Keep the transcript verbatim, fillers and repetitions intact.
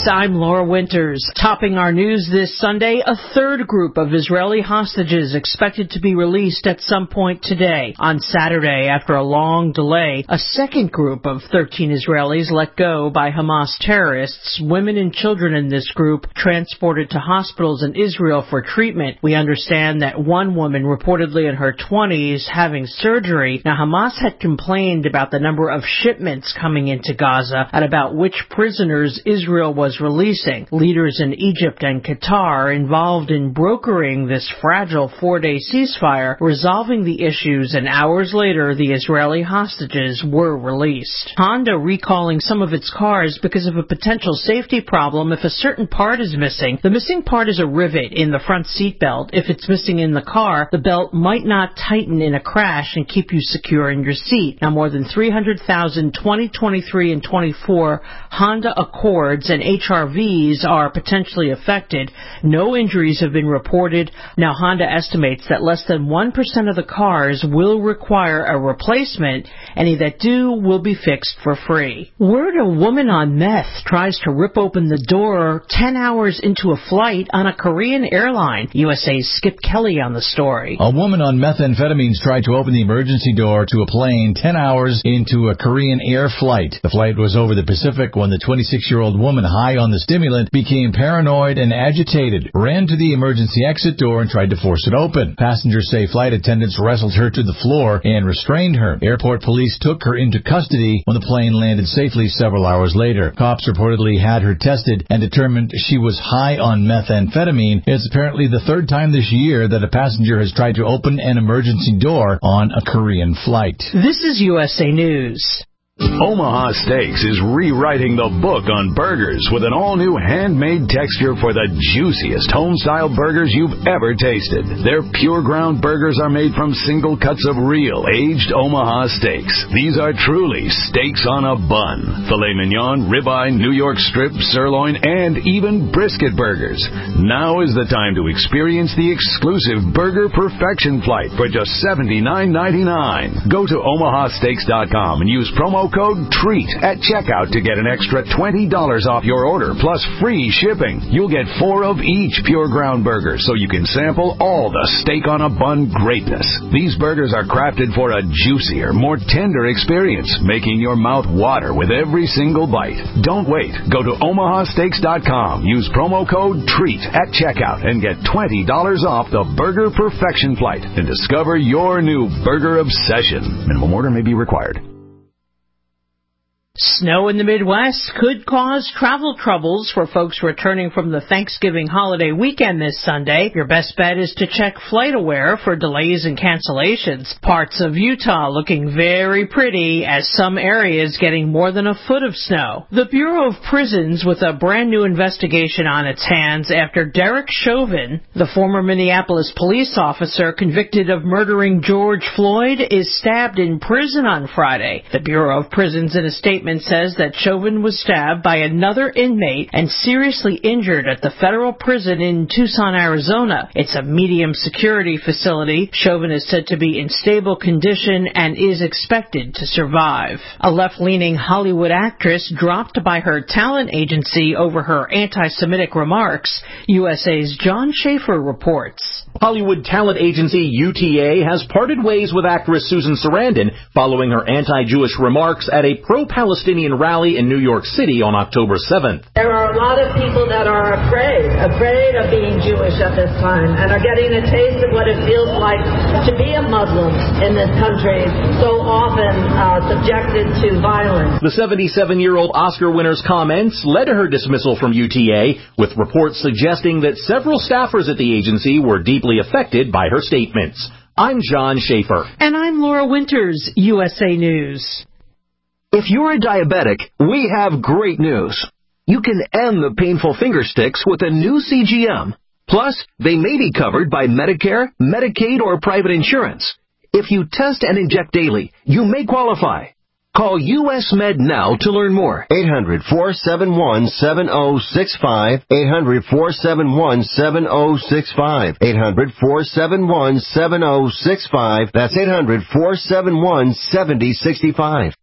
News, I'm Laura Winters. Topping our news this Sunday, a third group of Israeli hostages expected to be released at some point today. On Saturday, after a long delay, a second group of thirteen Israelis let go by Hamas terrorists. Women and children in this group transported to hospitals in Israel for treatment. We understand that one woman, reportedly in her twenties, having surgery. Now, Hamas had complained about the number of shipments coming into Gaza and about which prisoners Israel was releasing. Leaders in Egypt and Qatar are involved in brokering this fragile four-day ceasefire, resolving the issues, and hours later the Israeli hostages were released. Honda recalling some of its cars because of a potential safety problem if a certain part is missing. The missing part is a rivet in the front seat belt. If it's missing in the car, the belt might not tighten in a crash and keep you secure in your seat. Now, more than three hundred thousand twenty twenty-three and twenty-four Honda Accords and H R Vs are potentially affected. No injuries have been reported. Now, Honda estimates that less than one percent of the cars will require a replacement. Any that do will be fixed for free. Word a woman on meth tries to rip open the door ten hours into a flight on a Korean airline. U S A's Skip Kelly on the story. A woman on methamphetamines tried to open the emergency door to a plane ten hours into a Korean air flight. The flight was over the Pacific when the twenty-six-year-old woman, high on the stimulant, became paranoid and agitated, ran to the emergency exit door and tried to force it open. Passengers say flight attendants wrestled her to the floor and restrained her. Airport police took her into custody when the plane landed safely several hours later. Cops reportedly had her tested and determined she was high on methamphetamine. It's apparently the third time this year that a passenger has tried to open an emergency door on a Korean flight. This is U S A News. Omaha Steaks is rewriting the book on burgers with an all-new handmade texture for the juiciest home-style burgers you've ever tasted. Their pure ground burgers are made from single cuts of real, aged Omaha steaks. These are truly steaks on a bun. Filet mignon, ribeye, New York strip, sirloin, and even brisket burgers. Now is the time to experience the exclusive Burger Perfection Flight for just seventy-nine ninety-nine. Go to omaha steaks dot com and use promo code TREAT at checkout to get an extra twenty dollars off your order plus free shipping. You'll get four of each pure ground burger so you can sample all the steak on a bun greatness. These burgers are crafted for a juicier, more tender experience, making your mouth water with every single bite. Don't wait. Go to omaha steaks dot com. Use promo code TREAT at checkout and get twenty dollars off the Burger Perfection Flight and discover your new burger obsession. Minimum order may be required. Snow in the Midwest could cause travel troubles for folks returning from the Thanksgiving holiday weekend this Sunday. Your best bet is to check FlightAware for delays and cancellations. Parts of Utah looking very pretty as some areas getting more than a foot of snow. The Bureau of Prisons with a brand new investigation on its hands after Derek Chauvin, the former Minneapolis police officer convicted of murdering George Floyd, is stabbed in prison on Friday. The Bureau of Prisons in a statement says that Chauvin was stabbed by another inmate and seriously injured at the federal prison in Tucson, Arizona. It's a medium security facility. Chauvin is said to be in stable condition and is expected to survive. A left-leaning Hollywood actress dropped by her talent agency over her anti-Semitic remarks. U S A's John Schaefer reports. Hollywood talent agency U T A has parted ways with actress Susan Sarandon following her anti-Jewish remarks at a pro-Palestinian rally in New York City on October seventh. There are a lot of people that are afraid, afraid of being Jewish at this time and are getting a taste of what it feels like to be a Muslim in this country, so often uh, subjected to violence. The seventy-seven-year-old Oscar winner's comments led to her dismissal from U T A, with reports suggesting that several staffers at the agency were deeply affected by her statements. I'm John Schaefer. And I'm Laura Winters, U S A News. If you're a diabetic, we have great news. You can end the painful finger sticks with a new C G M. Plus, they may be covered by Medicare, Medicaid, or private insurance. If you test and inject daily, you may qualify. Call U S Med now to learn more. eight hundred, four seven one, seven oh six five. eight hundred, four seven one, seven oh six five. eight hundred, four seven one, seven oh six five. That's eight hundred, four seven one, seven oh six five.